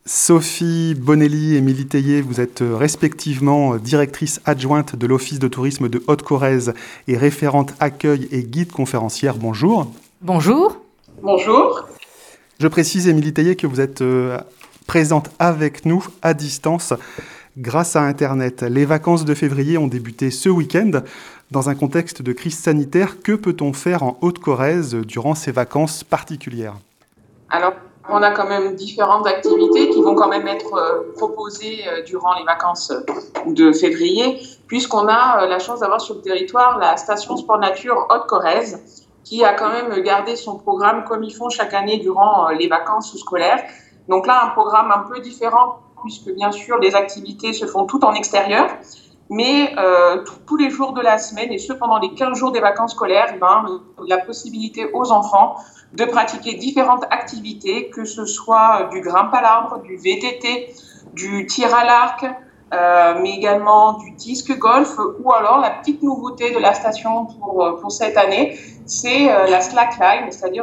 Sophie Bonelli et Émilie Tellier, vous êtes respectivement directrice adjointe de l'Office de tourisme de Haute-Corrèze et référente accueil et guide conférencière. Bonjour. Bonjour. Bonjour. Je précise, Émilie Tellier, que vous êtes présente avec nous à distance grâce à Internet. Les vacances de février ont débuté ce week-end. Dans un contexte de crise sanitaire, que peut-on faire en Haute-Corrèze durant ces vacances particulières ? Alors, on a quand même différentes activités qui vont quand même être proposées durant les vacances de février, puisqu'on a la chance d'avoir sur le territoire la station Sport Nature Haute-Corrèze, qui a quand même gardé son programme comme ils font chaque année durant les vacances scolaires. Donc là, un programme un peu différent, puisque bien sûr, les activités se font toutes en extérieur, mais tous les jours de la semaine, et ce pendant les 15 jours des vacances scolaires, la possibilité aux enfants de pratiquer différentes activités, que ce soit du grimpe à l'arbre, du VTT, du tir à l'arc, mais également du disque golf, ou alors la petite nouveauté de la station pour cette année, c'est la slackline, c'est-à-dire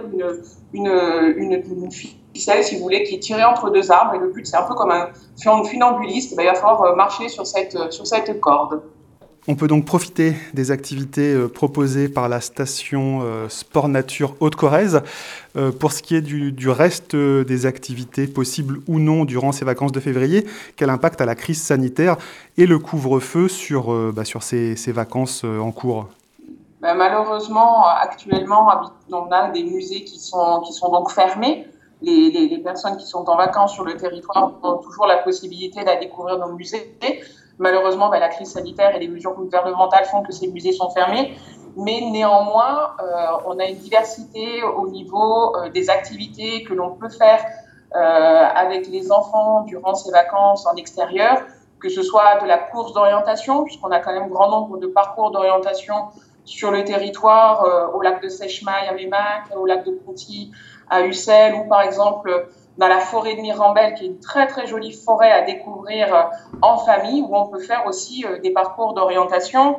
une ficelle, si vous voulez, qui est tirée entre deux arbres, et le but, c'est un peu comme un funambuliste, il va falloir marcher sur cette corde. On peut donc profiter des activités proposées par la station Sport Nature Haute-Corrèze. Pour ce qui est du reste des activités possibles ou non durant ces vacances de février, quel impact a la crise sanitaire et le couvre-feu sur ces vacances en cours ? Malheureusement, actuellement, on a des musées qui sont donc fermés. Les personnes qui sont en vacances sur le territoire ont toujours la possibilité d'aller découvrir nos musées. Malheureusement, la crise sanitaire et les mesures gouvernementales font que ces musées sont fermés. Mais néanmoins, on a une diversité au niveau des activités que l'on peut faire avec les enfants durant ces vacances en extérieur, que ce soit de la course d'orientation, puisqu'on a quand même grand nombre de parcours d'orientation sur le territoire, au lac de Seichemaille à Mémac, au lac de Conty à Ussel, ou par exemple dans la forêt de Mirambel, qui est une très très jolie forêt à découvrir en famille, où on peut faire aussi des parcours d'orientation.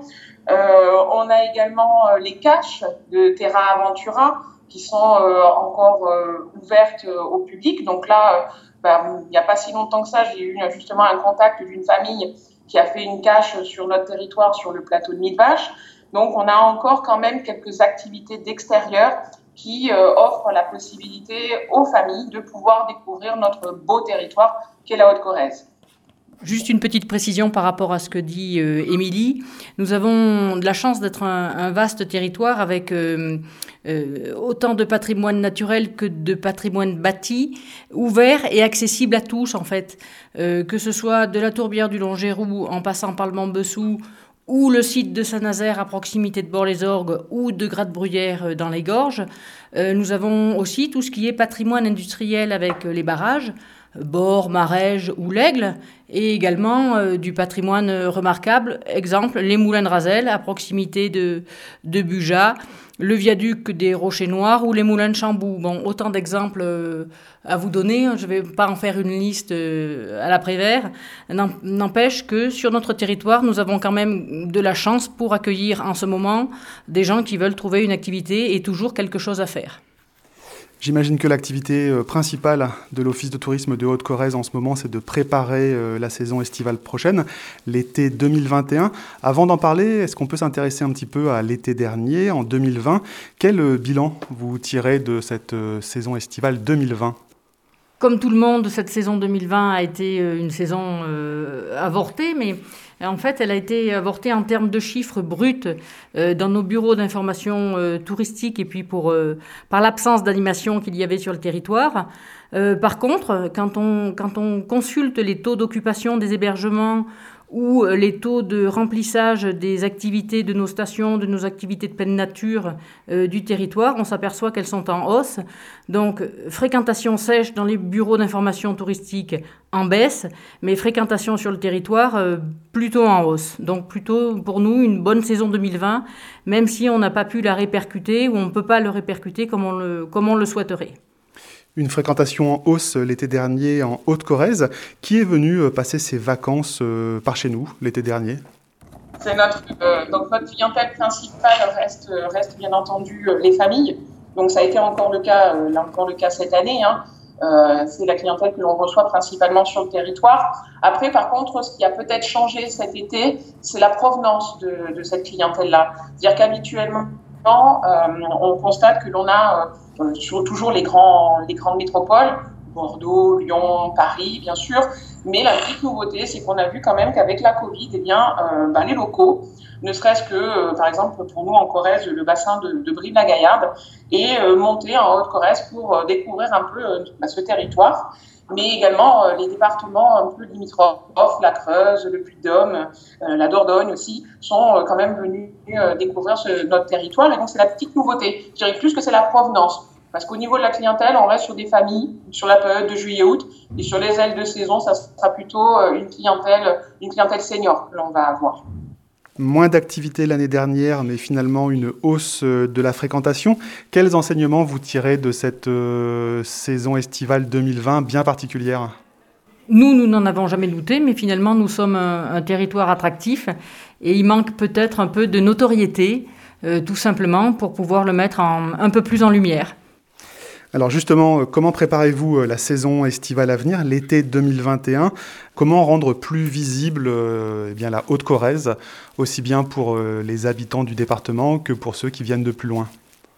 On a également les caches de Terra Aventura qui sont encore ouvertes au public. Donc là, il n'y a pas si longtemps que ça, j'ai eu justement un contact d'une famille qui a fait une cache sur notre territoire, sur le plateau de Millevaches. Donc on a encore quand même quelques activités d'extérieur qui offre la possibilité aux familles de pouvoir découvrir notre beau territoire qu'est la Haute-Corrèze. Juste une petite précision par rapport à ce que dit Émilie. Nous avons de la chance d'être un vaste territoire avec autant de patrimoine naturel que de patrimoine bâti, ouvert et accessible à tous en fait. Que ce soit de la tourbière du Longérou en passant par le Mont-Bessou, ou le site de Saint-Nazaire à proximité de Bord-les-Orgues ou de Gratte-Bruyère dans les Gorges. Nous avons aussi tout ce qui est patrimoine industriel avec les barrages, Bord, Marège ou l'Aigle, et également du patrimoine remarquable, exemple les moulins de Razel à proximité de Bugeat, le viaduc des Rochers Noirs ou les moulins de Chambou. Bon, autant d'exemples à vous donner, je ne vais pas en faire une liste à l'après-vert. N'empêche que sur notre territoire, nous avons quand même de la chance pour accueillir en ce moment des gens qui veulent trouver une activité et toujours quelque chose à faire. J'imagine que l'activité principale de l'Office de tourisme de Haute-Corrèze en ce moment, c'est de préparer la saison estivale prochaine, l'été 2021. Avant d'en parler, est-ce qu'on peut s'intéresser un petit peu à l'été dernier, en 2020 ? Quel bilan vous tirez de cette saison estivale 2020 ? Comme tout le monde, cette saison 2020 a été une saison avortée, mais en fait, elle a été avortée en termes de chiffres bruts dans nos bureaux d'information touristique et puis par l'absence d'animation qu'il y avait sur le territoire. Par contre, quand on consulte les taux d'occupation des hébergements ou les taux de remplissage des activités de nos stations, de nos activités de pleine nature du territoire, on s'aperçoit qu'elles sont en hausse. Donc, fréquentation sèche dans les bureaux d'information touristique en baisse, mais fréquentation sur le territoire plutôt en hausse. Donc, plutôt pour nous, une bonne saison 2020, même si on n'a pas pu la répercuter ou on ne peut pas le répercuter comme on le souhaiterait. Une fréquentation en hausse l'été dernier en Haute-Corrèze. Qui est venu passer ses vacances par chez nous l'été dernier ? C'est notre clientèle principale reste bien entendu les familles. Donc ça a été encore le cas cette année. C'est la clientèle que l'on reçoit principalement sur le territoire. Après, par contre, ce qui a peut-être changé cet été, c'est la provenance de cette clientèle-là. C'est-à-dire qu'habituellement, on constate que l'on a toujours les grandes métropoles, Bordeaux, Lyon, Paris, bien sûr. Mais la petite nouveauté, c'est qu'on a vu quand même qu'avec la Covid, eh bien, les locaux, ne serait-ce que, par exemple, pour nous en Corrèze, le bassin de Brive-la-Gaillarde, est monté en Haute-Corrèze pour découvrir un peu ce territoire, mais également les départements un peu limitrophes, la Creuse, le Puy-de-Dôme, la Dordogne aussi, sont quand même venus découvrir notre territoire. Et donc, c'est la petite nouveauté. Je dirais plus que c'est la provenance. Parce qu'au niveau de la clientèle, on reste sur des familles, sur la période de juillet-août, et sur les ailes de saison, ça sera plutôt une clientèle senior que l'on va avoir. Moins d'activité l'année dernière, mais finalement une hausse de la fréquentation. Quels enseignements vous tirez de cette saison estivale 2020 bien particulière ? Nous n'en avons jamais douté, mais finalement, nous sommes un territoire attractif et il manque peut-être un peu de notoriété, tout simplement, pour pouvoir le mettre un peu plus en lumière. Alors justement, comment préparez-vous la saison estivale à venir, l'été 2021 ? Comment rendre plus visible la Haute-Corrèze, aussi bien pour les habitants du département que pour ceux qui viennent de plus loin ?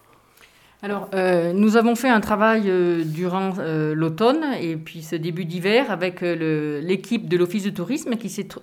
Alors, nous avons fait un travail durant l'automne et puis ce début d'hiver avec l'équipe de l'Office de tourisme qui s'est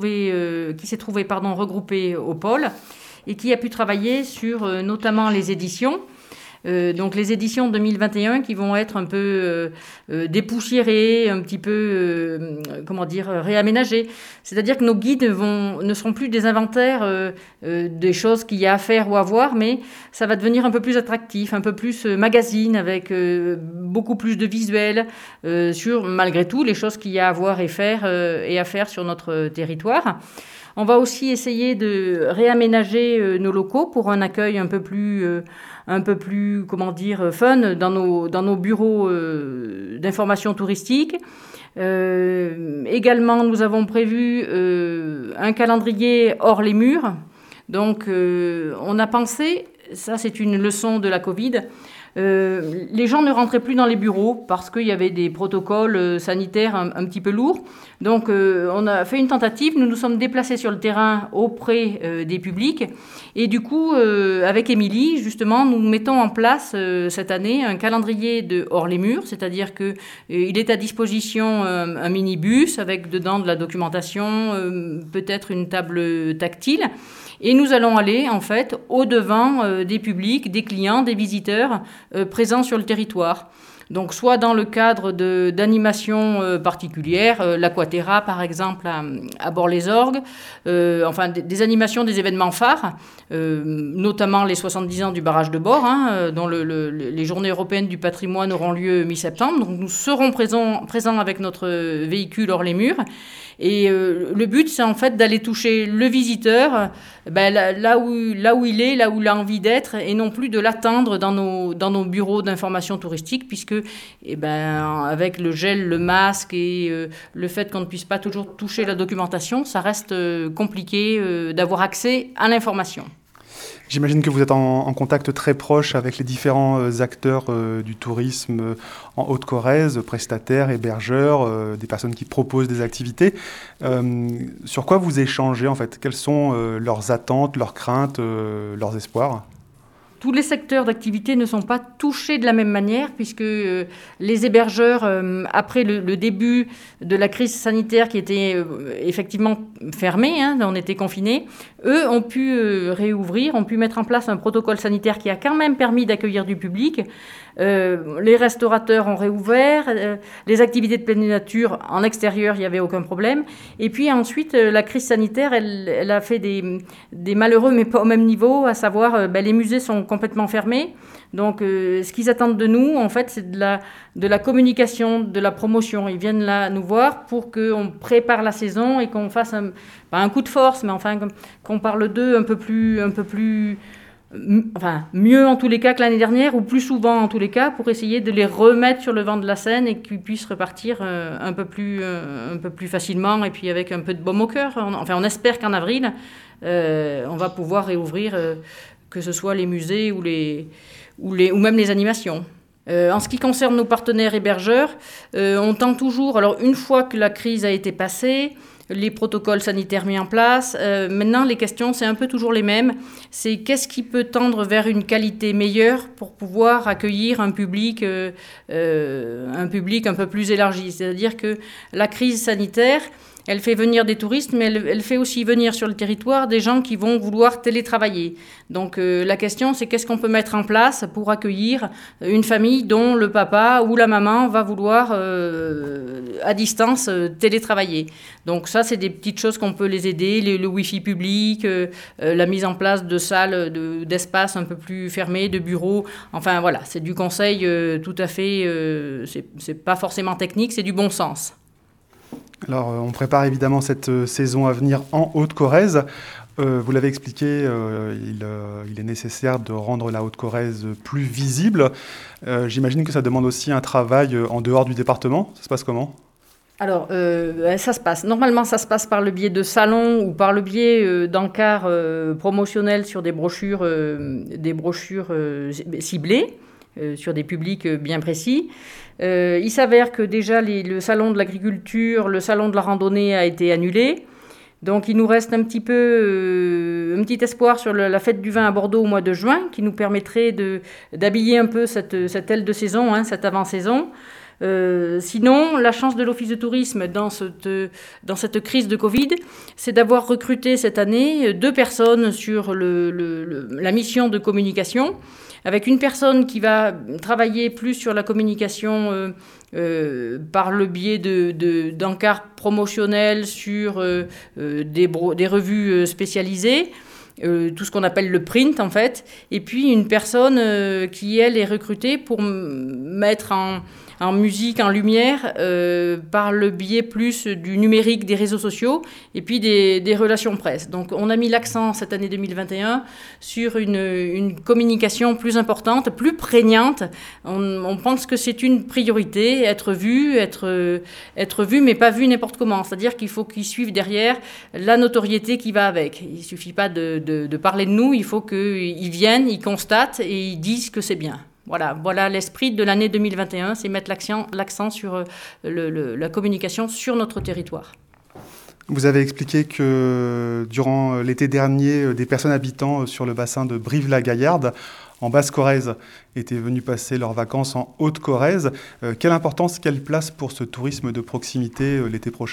trouvée regroupée au pôle et qui a pu travailler sur notamment les éditions. Donc les éditions 2021 qui vont être un peu dépoussiérées, un petit peu, réaménagées. C'est-à-dire que nos guides ne seront plus des inventaires des choses qu'il y a à faire ou à voir, mais ça va devenir un peu plus attractif, un peu plus magazine, avec beaucoup plus de visuels sur, malgré tout, les choses qu'il y a à voir et à faire sur notre territoire. On va aussi essayer de réaménager nos locaux pour un accueil un peu plus fun dans nos bureaux d'information touristique. Également, nous avons prévu un calendrier hors les murs. Donc, on a pensé, ça c'est une leçon de la Covid, les gens ne rentraient plus dans les bureaux parce qu'il y avait des protocoles sanitaires un petit peu lourds. Donc, on a fait une tentative. Nous nous sommes déplacés sur le terrain auprès des publics. Et du coup, avec Émilie, justement, nous mettons en place cette année un calendrier de hors les murs. C'est-à-dire qu'il est à disposition un minibus avec dedans de la documentation, peut-être une table tactile. Et nous allons aller, en fait, au-devant des publics, des clients, des visiteurs présents sur le territoire. Donc, soit dans le cadre d'animations particulières, l'Aquaterra, par exemple, à Bord-les-Orgues, des animations, des événements phares, notamment les 70 ans du barrage de Bord, dont les Journées européennes du patrimoine auront lieu mi-septembre. Donc, nous serons présents avec notre véhicule hors les murs. Et le but, c'est en fait d'aller toucher le visiteur là où il est, là où il a envie d'être, et non plus de l'attendre dans nos bureaux d'information touristique, puisque avec le gel, le masque et le fait qu'on ne puisse pas toujours toucher la documentation, ça reste compliqué d'avoir accès à l'information. J'imagine que vous êtes en contact très proche avec les différents acteurs du tourisme en Haute-Corrèze, prestataires, hébergeurs, des personnes qui proposent des activités. Sur quoi vous échangez en fait ? Quelles sont leurs attentes, leurs craintes, leurs espoirs ? Tous les secteurs d'activité ne sont pas touchés de la même manière puisque les hébergeurs, après le début de la crise sanitaire qui était effectivement fermée, on était confinés, eux ont pu réouvrir, ont pu mettre en place un protocole sanitaire qui a quand même permis d'accueillir du public. Les restaurateurs ont réouvert, les activités de pleine nature en extérieur, il n'y avait aucun problème. Et puis ensuite, la crise sanitaire, elle a fait des malheureux, mais pas au même niveau, à savoir les musées sont complètement fermés. Donc, ce qu'ils attendent de nous, en fait, c'est de la communication, de la promotion. Ils viennent là nous voir pour qu'on prépare la saison et qu'on fasse un coup de force, mais enfin qu'on parle d'eux un peu plus mieux en tous les cas que l'année dernière, ou plus souvent en tous les cas, pour essayer de les remettre sur le devant de la scène et qu'ils puissent repartir un peu plus facilement et puis avec un peu de baume au cœur. On espère qu'en avril, on va pouvoir réouvrir, que ce soit les musées ou même les animations. En ce qui concerne nos partenaires hébergeurs, on tend toujours, alors une fois que la crise a été passée, les protocoles sanitaires mis en place, maintenant les questions c'est un peu toujours les mêmes, c'est qu'est-ce qui peut tendre vers une qualité meilleure pour pouvoir accueillir un public un peu plus élargi. C'est-à-dire que la crise sanitaire, elle fait venir des touristes, mais elle fait aussi venir sur le territoire des gens qui vont vouloir télétravailler. Donc la question, c'est qu'est-ce qu'on peut mettre en place pour accueillir une famille dont le papa ou la maman va vouloir à distance télétravailler. Donc ça, c'est des petites choses qu'on peut les aider, le Wi-Fi public, la mise en place de salles, d'espaces un peu plus fermés, de bureaux. Enfin voilà, c'est du conseil tout à fait, c'est pas forcément technique, c'est du bon sens. Alors, on prépare évidemment cette saison à venir en Haute-Corrèze. Vous l'avez expliqué, il est nécessaire de rendre la Haute-Corrèze plus visible. J'imagine que ça demande aussi un travail en dehors du département. Ça se passe comment ? Alors, normalement, ça se passe par le biais de salons ou par le biais d'encarts promotionnels sur des brochures ciblées, sur des publics bien précis. Il s'avère que déjà le salon de l'agriculture, le salon de la randonnée a été annulé. Donc il nous reste un petit espoir sur la fête du vin à Bordeaux au mois de juin qui nous permettrait d'habiller un peu cette aile de saison, cette avant-saison. Sinon, la chance de l'Office de tourisme dans cette crise de Covid, c'est d'avoir recruté cette année 2 personnes sur la mission de communication, avec une personne qui va travailler plus sur la communication par le biais d'encarts promotionnels sur des revues spécialisées, tout ce qu'on appelle le print en fait, et puis une personne qui elle est recrutée pour mettre en musique, en lumière, par le biais plus du numérique, des réseaux sociaux, et puis des relations presse. Donc on a mis l'accent cette année 2021 sur une communication plus importante, plus prégnante. On pense que c'est une priorité, être vu, mais pas vu n'importe comment. C'est-à-dire qu'il faut qu'ils suivent derrière la notoriété qui va avec. Il ne suffit pas de parler de nous, il faut qu'ils viennent, ils constatent et ils disent que c'est bien. Voilà l'esprit de l'année 2021, c'est mettre l'accent sur la communication sur notre territoire. Vous avez expliqué que durant l'été dernier, des personnes habitant sur le bassin de Brive-la-Gaillarde, en Basse-Corrèze, étaient venues passer leurs vacances en Haute-Corrèze. Quelle importance, quelle place pour ce tourisme de proximité l'été prochain ?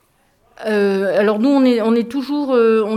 Alors nous, on est toujours,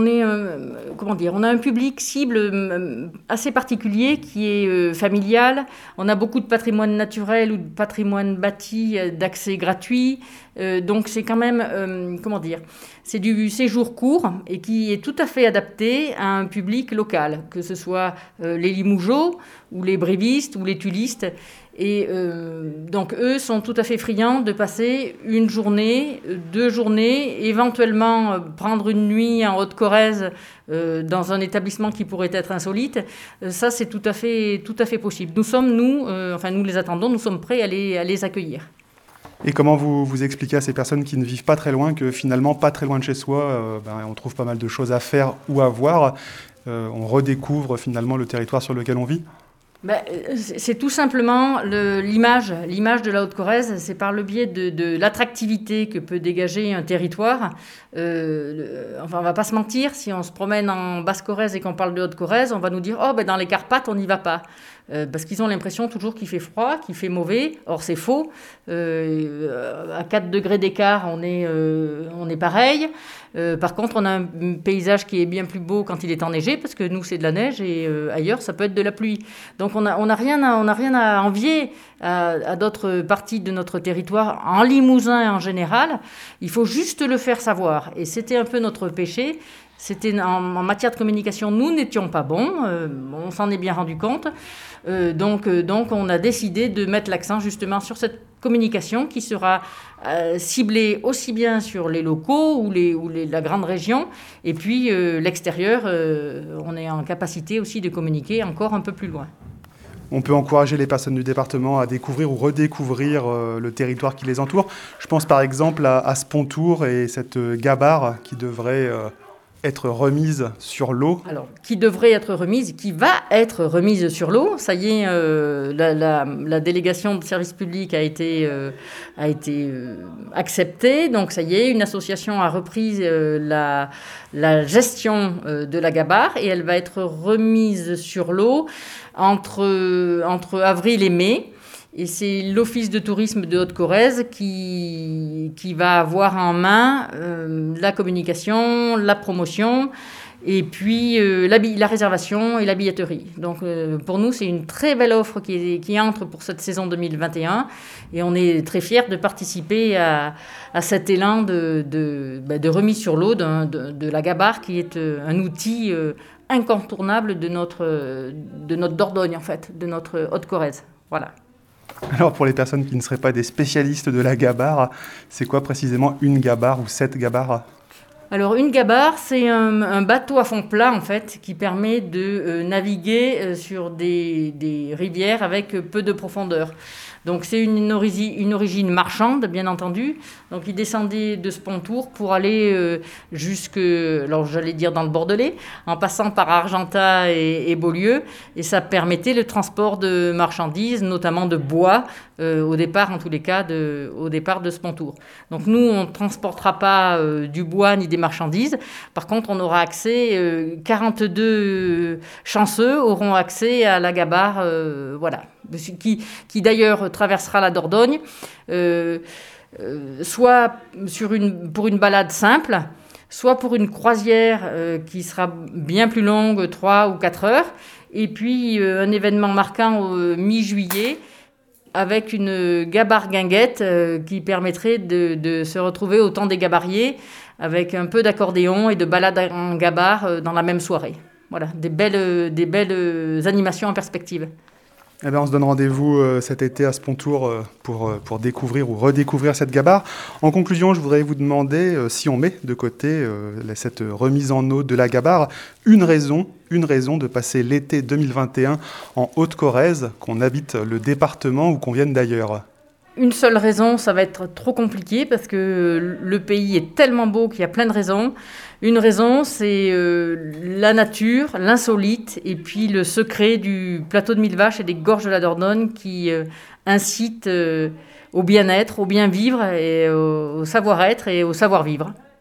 on a un public cible assez particulier qui est familial. On a beaucoup de patrimoine naturel ou de patrimoine bâti d'accès gratuit. Donc c'est quand même, c'est du séjour court et qui est tout à fait adapté à un public local, que ce soit les Limougeaux ou les Brivistes ou les Tullistes. Et donc eux sont tout à fait friands de passer une journée, 2 journées, éventuellement prendre une nuit en Haute-Corrèze dans un établissement qui pourrait être insolite. Ça c'est tout à fait possible. Nous les attendons, nous sommes prêts à les accueillir. Et comment vous expliquez à ces personnes qui ne vivent pas très loin que finalement, pas très loin de chez soi, on trouve pas mal de choses à faire ou à voir, on redécouvre finalement le territoire sur lequel on vit ? C'est tout simplement l'image de la Haute-Corrèze, c'est par le biais de l'attractivité que peut dégager un territoire. On va pas se mentir, si on se promène en Basse-Corrèze et qu'on parle de Haute-Corrèze, on va nous dire dans les Carpates on n'y va pas. Parce qu'ils ont l'impression toujours qu'il fait froid, qu'il fait mauvais. Or c'est faux. À 4 degrés d'écart, on est pareil. Par contre, on a un paysage qui est bien plus beau quand il est enneigé, parce que nous, c'est de la neige et ailleurs, ça peut être de la pluie. Donc, on n'a rien à envier à d'autres parties de notre territoire, en Limousin en général. Il faut juste le faire savoir. Et c'était un peu notre péché. C'était en matière de communication, nous n'étions pas bons. On s'en est bien rendu compte. Donc, on a décidé de mettre l'accent justement sur cette communication qui sera ciblée aussi bien sur les locaux ou la grande région, et puis l'extérieur, on est en capacité aussi de communiquer encore un peu plus loin. On peut encourager les personnes du département à découvrir ou redécouvrir le territoire qui les entoure. Je pense par exemple à Spontour et cette gabarre qui devrait être remise sur l'eau. Alors, qui devrait être remise, qui va être remise sur l'eau. Ça y est, la délégation de service public a été acceptée. Donc, ça y est, une association a repris la gestion de la gabarre et elle va être remise sur l'eau entre avril et mai. Et c'est l'Office de tourisme de Haute-Corrèze qui va avoir en main la communication, la promotion et puis la réservation et la billetterie. Donc pour nous, c'est une très belle offre qui entre pour cette saison 2021 et on est très fiers de participer à cet élan de remise sur l'eau de la gabarre qui est un outil incontournable de notre Dordogne, en fait, de notre Haute-Corrèze. Voilà. Alors pour les personnes qui ne seraient pas des spécialistes de la gabarre, c'est quoi précisément une gabarre ou cette gabarre ? Alors une gabarre, c'est un bateau à fond plat en fait qui permet de naviguer sur des rivières avec peu de profondeur. Donc c'est une origine marchande, bien entendu. Donc il descendait de Spontour pour aller jusque, alors j'allais dire dans le Bordelais, en passant par Argentat et Beaulieu. Et ça permettait le transport de marchandises, notamment de bois, au départ en tous les cas, au départ de Spontour. Donc nous, on ne transportera pas du bois ni des marchandises. Par contre, on aura accès, 42 chanceux auront accès à la gabarre, voilà. Qui d'ailleurs traversera la Dordogne, soit pour une balade simple, soit pour une croisière qui sera bien plus longue, 3 ou 4 heures, et puis un événement marquant mi-juillet avec une gabarre guinguette qui permettrait de se retrouver au temps des gabariers avec un peu d'accordéon et de balade en gabarre dans la même soirée. Voilà, des belles animations en perspective. Eh bien, on se donne rendez-vous cet été à Spontour pour découvrir ou redécouvrir cette gabarre. En conclusion, je voudrais vous demander si on met de côté cette remise en eau de la gabarre, une raison de passer l'été 2021 en Haute-Corrèze, qu'on habite le département ou qu'on vienne d'ailleurs. Une seule raison, ça va être trop compliqué parce que le pays est tellement beau qu'il y a plein de raisons. Une raison, c'est la nature, l'insolite et puis le secret du plateau de Millevaches et des gorges de la Dordogne qui incite au bien-être, au bien-vivre et au savoir-être et au savoir-vivre.